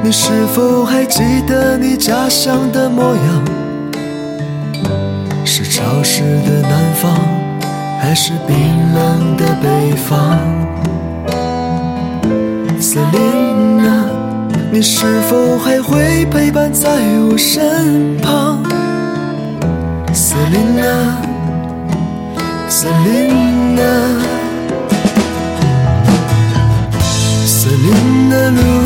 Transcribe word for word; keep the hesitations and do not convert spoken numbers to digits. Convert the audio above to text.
你是否还记得你家乡的模样？是潮湿的南方，还是冰冷的北方？瑟琳娜，你是否还会陪伴在我身旁？瑟琳娜，瑟琳娜，瑟琳娜。